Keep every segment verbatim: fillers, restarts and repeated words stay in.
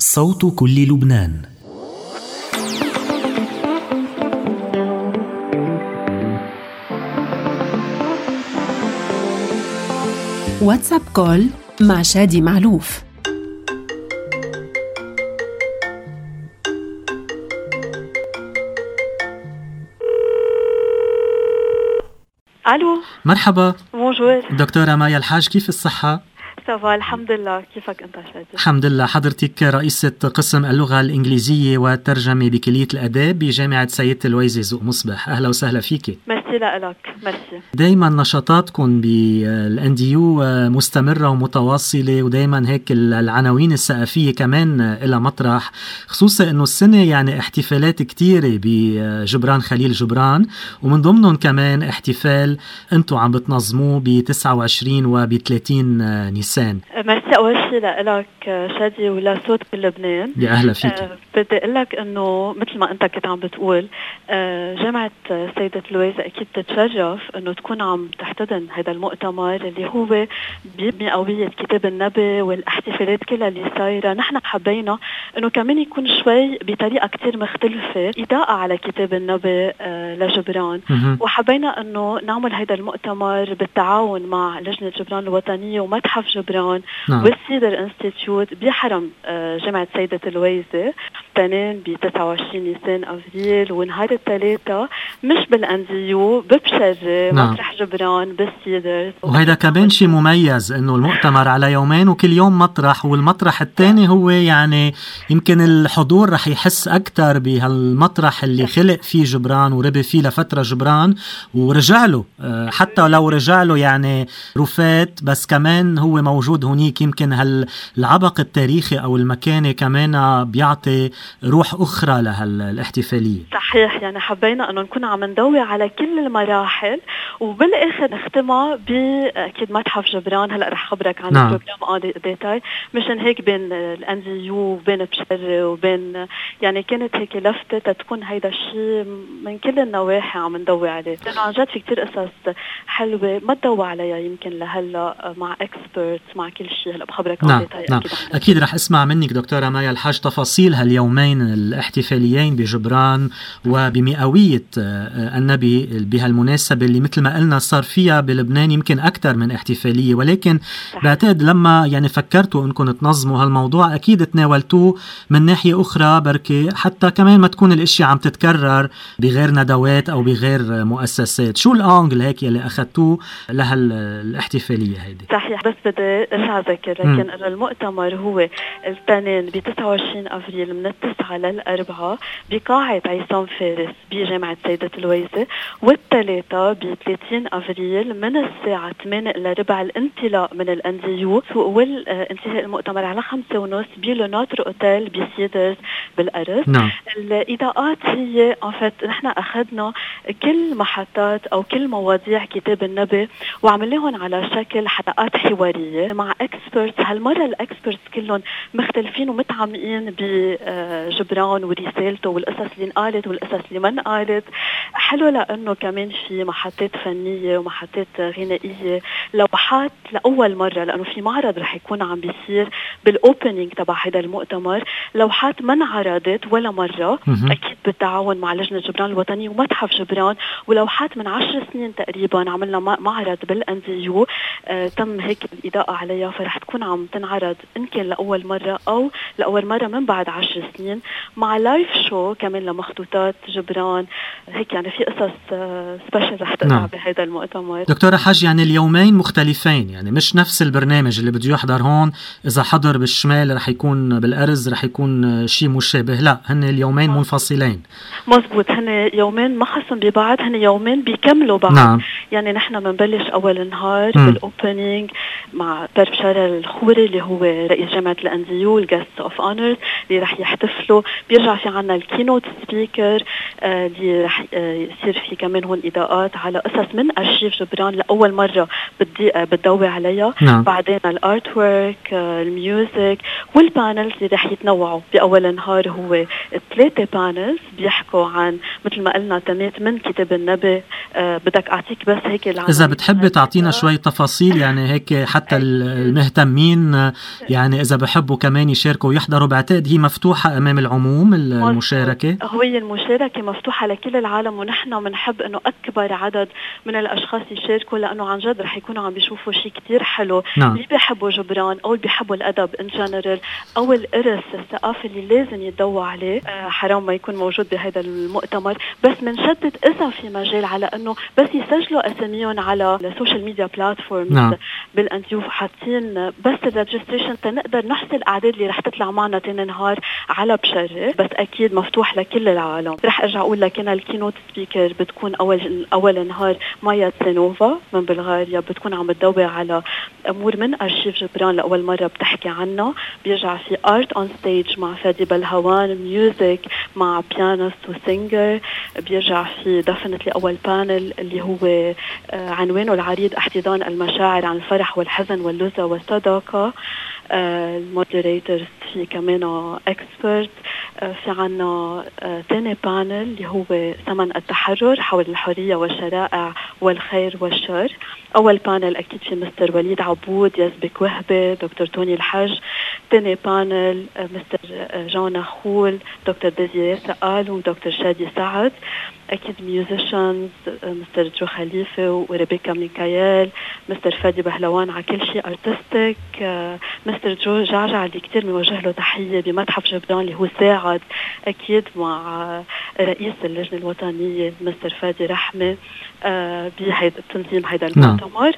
صوت كل لبنان. واتساب كول مع شادي معلوف. الو، مرحبا. بونجور. دكتورة مايا الحاج، كيف الصحة؟ سافا الحمد لله، كيفك انت شادي؟ الحمد لله. حضرتك رئيسة قسم اللغة الإنجليزية والترجمة بكلية الآداب بجامعة سيدة الويزة زوق مصبح. أهلا وسهلا فيك. ميرسي لك. ميرسي. دايما نشاطاتكم بالان دي يو مستمرة ومتواصلة، ودايما هيك العناوين الثقافية كمان لها مطرح، خصوصا انه السنة يعني احتفالات كتيرة بجبران خليل جبران، ومن ضمنهم كمان احتفال انتم عم بتنظموه ب تسعة وعشرين وب ثلاثين نيسان. ميرسي اول شيء لك شادي ولا صوت بلبنان. يا اهلا فيك. أه بدي اقول لك انه مثل ما انت كنت عم بتقول، أه جامعة سيدة الويزة اكيد تتشرف انه تكون عم تحتضن هذا المؤتمر اللي هو بيبني قوية كتاب النبي والاحتفالات كلها اللي صايرة. نحن حبينا انه كمان يكون شوي بطريقة كتير مختلفة، إضاءة على كتاب النبي أه لجبران، وحبينا انه نعمل هذا المؤتمر بالتعاون مع لجنة جبران الوطنية ومتحف جبران نعم. والسيدر انستيتيوت بحرم جامعة سيدة الويزة، تنين ب تسعة وعشرين نيسان افريل، ونهار الثلاثة مش بالانديو ببشرة، نعم. مطرح جبران بالسيدر. وهذا كمان شيء مميز انه المؤتمر على يومين وكل يوم مطرح، والمطرح الثاني هو يعني يمكن الحضور رح يحس اكثر بهالمطرح اللي خلق فيه جبران وربي فيه لفترة جبران ورجع له، حتى لو رجع له يعني رفات، بس كمان هو موجود هنيك. يمكن هالعبق التاريخي او المكاني كمان بيعطي روح اخرى لهالاحتفاليه. صحيح، يعني حبينا انه نكون عم ندوي على كل المراحل، وبالاخر نختمها باكيد متحف جبران. هلا رح خبرك عن نعم. البروجرام اون ديتاي، مشان هيك بين الانزيو وبين بشر وبين يعني كانت هيك لفته تكون هيدا الشيء من كل النواحي عم ندوي عليه، لانه عن جد في كتير قصص حلوه ما تدوى عليها يمكن لهلا مع اكسبرت مع كل شيء. هلا بخبرك نعم. عن ديتاي. نعم. اكيد اكيد رح اسمع منك دكتوره مايا الحاج تفاصيل هاليومين الاحتفاليين بجبران وبمئويه النبي بهالمناسبه اللي مثل ما قلنا صار فيها بلبنان يمكن اكثر من احتفاليه، ولكن صحيح. بعتقد لما يعني فكرتوا انكم تنظموا هالموضوع اكيد تناولتوه من ناحيه اخرى، بركي حتى كمان ما تكون الاشياء عم تتكرر بغير ندوات او بغير مؤسسات. شو الانجل هيك اللي اخذتوه لهالاحتفاليه هيدي؟ صحيح، بس بدي ارجع اذكر لكن المؤتمر هو التنين ب تسعة وعشرين افريل من التسعة للأربعة بقاعة عصام فارس بجامعة سيدة الويزة، والثلاثة ب ثلاثين افريل من الساعة ثمانية إلى ربع الانطلاق من الانديو، والانتهاء المؤتمر على خمسة ونص بلوناتر اوتيل بسيدرز بالأرز. نعم. الاضاءات هي انفت نحن اخذنا كل محطات او كل مواضيع كتاب النبي وعملناهم على شكل حلقات حوارية مع اكسبرتس. هالمرة الاكسبرتس كلهم مختلفين ومتعمقين بجبران ورسالته والقصص اللي انقالت والقصص اللي ما انقالت. حلو لانه كمان في محطات فنية ومحطات غنائية، لوحات لأول مرة، لأنه في معرض رح يكون عم بيصير بالأوبنينج تبع هذا المؤتمر، لوحات ما انعرضت ولا مرة، أكيد بالتعاون مع لجنة جبران الوطنية ومتحف جبران، ولوحات من عشر سنين تقريبا عملنا معرض بالأنديو آه تم هيك الإضاءة عليها، فرح تكون عم تنعرض إن كان لأول مرة أو لأول مرة من بعد عشر سنين، مع لايف شو كمان لمخطوطات جبران. هيك يعني في قصص آه سبيشال رح تقطع. نعم. بهذا المؤتمر. دكتورة حاج، يعني اليومين مختلفين، يعني مش نفس البرنامج اللي بده يحضر هون إذا حضر بالشمال رح يكون بالأرز رح يكون شيء مشابه، لا هن اليومين منفصلين. مزبوط، هن يومين ما خصهم ببعض، هن يومين بيكملوا بعض. نعم. يعني نحن منبلش أول نهار بالأوبنينج مع بشار الخوري اللي هو رئيس جامعة الأنديو، الجاست اوف اونرز اللي رح يحتفلوا. بيرجع في عنا الكينوت سبيكر آه اللي رح آه يصير في كمان هون إضاءات على قصص من أرشيف جبران لأول مرة بدي آه بتضوي عليها. نعم. بعدين الارت وورك آه الميوزك والبانلز اللي رح يتنوعوا. بأول نهار هو ثلاثة بانلز بيحكوا عن مثل ما قلنا تمات من كتاب النبي. آه بدك أعطيك بس هيك إذا بتحبي تعطينا شوي تفاصيل يعني هيك حتى المهتمين يعني إذا بحبوا كمان يشاركوا ويحضروا، بعتقد هي مفتوحة أمام العموم المشاركة. هي المشاركة مفتوحة لكل العالم، ونحن بنحب إنه أكبر عدد من الأشخاص يشاركوا، لأنه عن جد رح يكونوا عم بيشوفوا شيء كتير حلو. نعم. اللي بيحبوا جبران أو اللي بيحبوا الأدب إن جنرال أو الإرث الثقافي اللي لازم يتضوى عليه، آه حرام ما يكون موجود بهذا المؤتمر. بس منشدد إذا في مجال على إنه بس يسجلوا أساميهم على السوشيال ميديا بلاتفورمز. نعم. بالأنتيو حاطين بس الريجستريشن تنقدر نحصل الأعداد اللي رح تطلع معنا تاني نهار على بشرة، بس أكيد مفتوح لكل العالم. رح أرجع أقول لك أنا الكينوت سبيكر بتكون أول أول نهار مايا تسينوفا من بلغاريا، بتكون عم تدور على أمور من أرشيف جبران لأول مرة بتحكي عنه. بيرجع في آرت أون ستيج مع فادي بلهوان، ميوزك مع بيانست وسينجر. بيرجع في دفنتلي أول بانل اللي هو عنوانه العريض احتضان المشاعر عن الفرح والحزن واللذة والصداقة. المودريترز في كمان اكسبرت. في عنا تاني بانل اللي هو ثمن التحرر حول الحرية والشرائع والخير والشر. أول بانل أكيد في مستر وليد عبود، يزبك وهبة، دكتور توني الحج. تاني بانل مستر جون نخول، دكتور ديزيري سقال ودكتور شادي سعد. أكيد ميوزيشنز مستر جو خليفة وريبيكا ميكايل، مستر فادي بهلوان على كل شيء ارتستيك، مستر جو جعجع اللي كتير بنوجه له تحية بمتحف جبران اللي هو ساعد أكيد مع رئيس اللجنة الوطنية مستر فادي رحمة بهيدا تنظيم هيدا المؤتمر.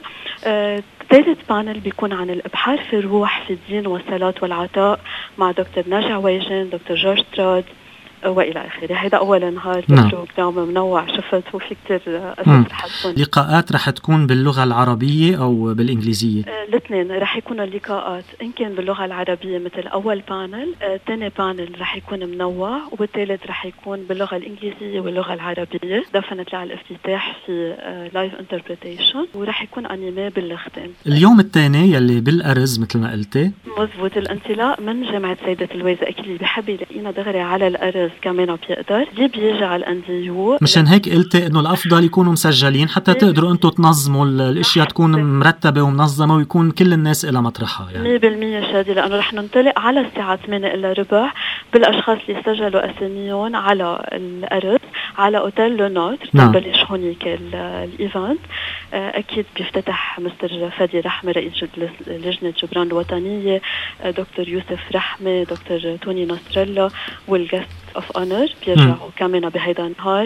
ثالث بانل بيكون عن الإبحار في الروح في الدين والصلاة والعطاء مع دكتور ناجع ويجن، دكتور جورج ستراد وإلى آخره. هذا أول نهار. نعم. بروجرام منوع شفت وفي كتير أساس رح تكون. لقاءات رح تكون باللغة العربية أو بالإنجليزية؟ آه الاثنين رح يكونوا اللقاءات إن كان باللغة العربية مثل أول بانل، آه تاني بانل رح يكون منوع، والثالث رح يكون باللغة الإنجليزية واللغة العربية. دفنت على الافتتاح في لايف انتربريتيشن، ورح يكون أنيمي باللغتين. اليوم الثاني يلي بالأرز مثل ما قلتي. مزبوط. الانطلاق من جامعة سيدة الويزة. أكيد اللي بحب يلاقينا دغري على الأرز كمان بيقدر. دي بيجي على الانديو. مشان هيك قلتي انه الافضل يكونوا مسجلين حتى تقدروا انتم تنظموا الاشياء تكون مرتبه ومنظمه ويكون كل الناس لها مطرحها يعني. مية بالمية شادي، لانه رح ننطلق على الساعه ثمانية الا ربع بالاشخاص اللي سجلوا اساميهم على الارز على اوتيل لونوت. نعم. نبلش هونيك الايفنت. اكيد بيفتتح مستر فادي رحمه رئيس لجنه جبران الوطنيه، دكتور يوسف رحمه، دكتور توني نصر الله والجست اوف اونر بيرجعوا كمان بهيدا النهار.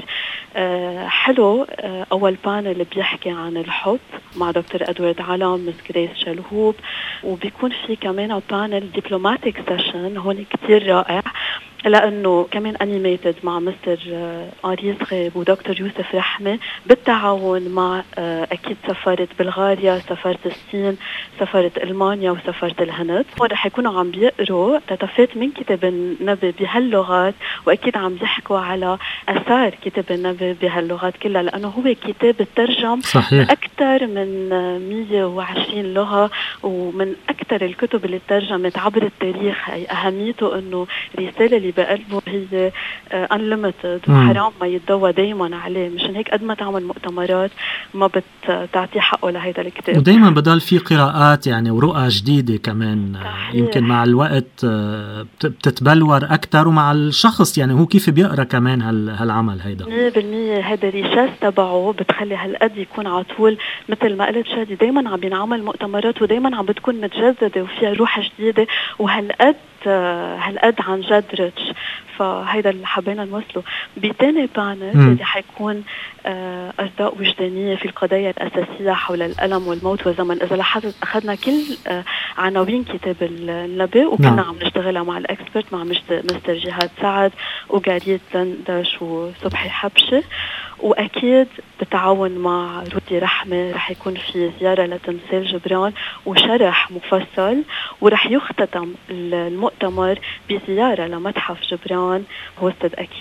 أه حلو. أه اول بانل بيحكي عن الحب مع دكتور ادوارد علام، مس جريس شلهوب، وبيكون في كمان بانل دبلوماتيك سيشن هون كتير رائع لأنه كمان أنيميتد مع مستر آريز غيب ودكتور يوسف رحمة بالتعاون مع أكيد سفارة بلغاريا، سفارة الصين، سفارة ألمانيا وسفارة الهند. هون رح يكونوا عم بيقروا تتفات من كتاب النبي بهاللغات، وأكيد عم بيحكوا على أثار كتاب النبي بهاللغات كلها، لأنه هو كتاب الترجم صحيح. أكثر من مية وعشرين لغة، ومن أكثر الكتب اللي ترجمت عبر التاريخ. أي أهميته أنه رسالة اللي بقلبه هي unlimited وحرام ما يتضوى دايما عليه. مشان هيك قد ما تعمل مؤتمرات ما بتعطي حقه لهيدا الكتاب، ودايما بدل في قراءات يعني ورؤى جديدة كمان. صحيح. يمكن مع الوقت بتتبلور أكتر، ومع الشخص يعني هو كيف بيقرأ كمان هالعمل هيدا. مية بالمية هذا الريشاس تبعه بتخلي هالقد يكون عطول. مثل ما قلت شادي دايما عم بينعمل مؤتمرات ودايما عم بتكون متجددة وفيها روح جديدة، وهالقد هالقد عن جد ريتش. فهيدا اللي حبينا نوصله. بتاني بانل اللي حيكون أصداء وجدانية في القضايا الأساسية حول الألم والموت والزمن. إذا لاحظت أخذنا كل عناوين كتاب النبي وكنا نعم. عم نشتغلها مع الأكسبرت مع مستر جهاد سعد وقارية زندش وصبحي حبشة، وأكيد بالتعاون مع رودي رحمة رح يكون في زيارة لتمثال جبران وشرح مفصل، ورح يختتم المؤتمر بزيارة لمتحف جبران هوستد أكيد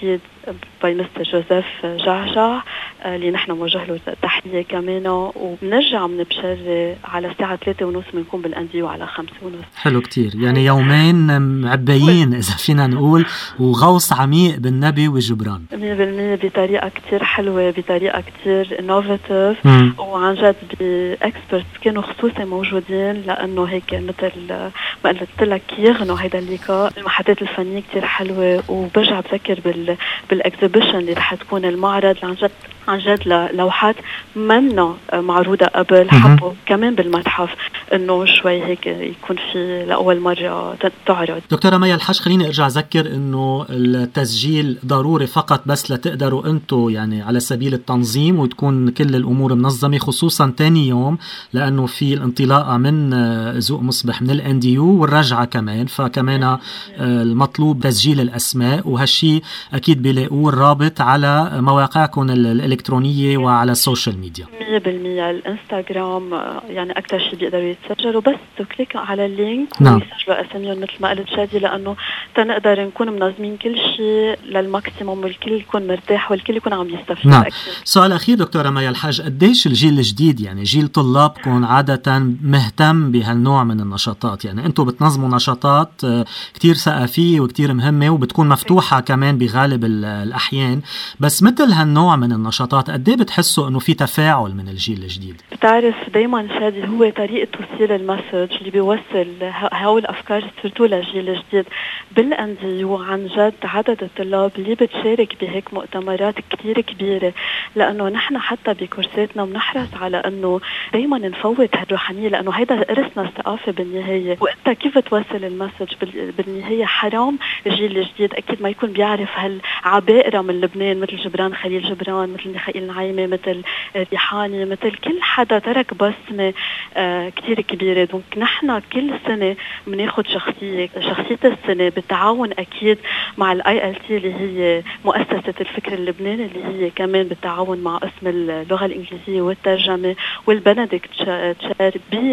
باي مستر جوزيف جعجع اللي نحن موجه له تحية كمان. وبنرجع من بشري على الساعة ثلاثة ونص بنكون بالأنديو على خمسة ونص. حلو كتير، يعني يومين معبيين إذا فينا نقول، وغوص عميق بالنبي وجبران مية بالمية بطريقة كتير حلوة، بطريقة كتير انوفيتيف، وعن جد بإكسبرتس كانوا خصوصي موجودين، لأنه هيك مثل ما قلت لك يغنوا هيدا اللقاء. المحطات الفنية كتير حلوة، وبرجع بذكر بال بالإكزيبيشن اللي رح تكون المعرض عن جد عن جد لوحات منا معروضة قبل. حبوا كمان بالمتحف انه شوي هيك يكون في لأول مرة تعرض. دكتورة مايا الحاج، خليني ارجع اذكر انه التسجيل ضروري فقط بس لتقدروا انتم يعني على سبيل التنظيم وتكون كل الامور منظمة، خصوصا تاني يوم لانه في الانطلاقة من ذوق مصبح من الان دي يو والرجعة كمان، فكمان المطلوب تسجيل الاسماء، وهالشي اكيد بيلاقوه الرابط على مواقعكم الالكترونية وعلى السوشيال ميديا. مية بالمية الانستغرام يعني اكثر شيء بيقدروا يتسجلوا، بس تكليك على اللينك نعم. ويسجلوا اساميهم مثل ما قلت شادي، لانه تنقدر نكون منظمين كل شيء للماكسيموم والكل يكون مرتاح والكل يكون عم يستفيد. نعم. سؤال اخير دكتورة مايا الحاج، قديش الجيل الجديد يعني جيل طلابكم عادة مهتم بهالنوع من النشاطات؟ يعني انتم بتنظموا نشاطات كتير ثقافية وكتير مهمة وبتكون مفتوحة كمان بغالب الاحيان، بس مثل هالنوع من النشاطات قد ايه بتحسوا انه في تفاعل من الجيل الجديد؟ بتعرف دايما شادي هو طريقة توصيل المسج اللي بيوصل هاو الافكار سرتو للجيل الجديد بالاندي. وعن جد عدد الطلاب اللي بتشارك بهيك مؤتمرات كتير كبيرة، لانه نحن حتى بكورساتنا بنحرص على انه دايما نفوت هالروحانية، لانه هيدا ارثنا الثقافة بالنهاية. وانت كيف توصل المسج بالنهاية؟ حرام الجيل الجديد اكيد ما يكون بيعرف هالعبائرة من لبنان مثل جبران خليل جبران، مثل ميخائيل نعيمة، مثل ريحاني، مثل كل حدا ترك بصمة آه كتير كبيرة. دونك نحن كل سنة بناخد شخصية شخصية السنة بالتعاون أكيد مع الاي ال تي اللي هي مؤسسة الفكر اللبناني، اللي هي كمان بالتعاون مع قسم اللغة الإنجليزية والترجمة والبنديكت تشار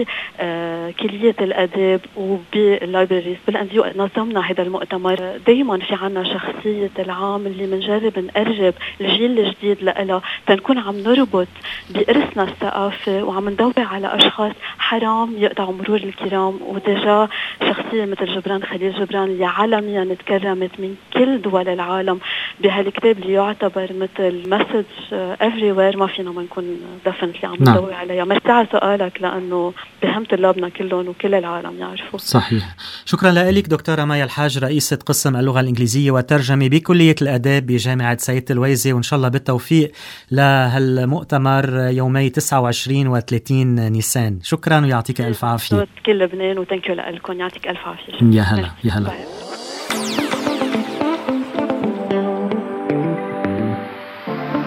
بكلية الأداب وباللايبراريز بالانديو. نظمنا هذا المؤتمر. دايما في عنا شخصية العام اللي منجرب نقرب الجيل الجديد لها، تنكون عم نربط بإرثنا الثقافة وعم ندور على أشخاص حرام يقطعوا مرور الكرام. ودجا شخصية مثل جبران خليل جبران اللي عالميا تكرمت من كل دول العالم بهالكتاب اللي يعتبر مثل مسج everywhere، ما فينا ما نكون دفنت اللي عم ندور نعم. عليها. مرتي على سؤالك، لأنه بهم طلابنا كلهم وكل العالم يعرفوا. صحيح. شكرا لك دكتورة مايا الحاج، رئيسة قسم اللغة الإنجليزية والترجمة بكلية الآداب بجامعة سيد الويزي، وإن شاء الله بالتوفيق لهالمؤتمر يومي تسعة وعشرين وثلاثين نيسان. شكرا ويعطيك ألف عافية. كل لبنان وتنكيو لكم، يعطيك ألف عافية. يا هلا يا هلا.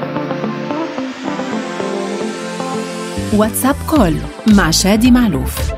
واتساب كول مع شادي معلوف.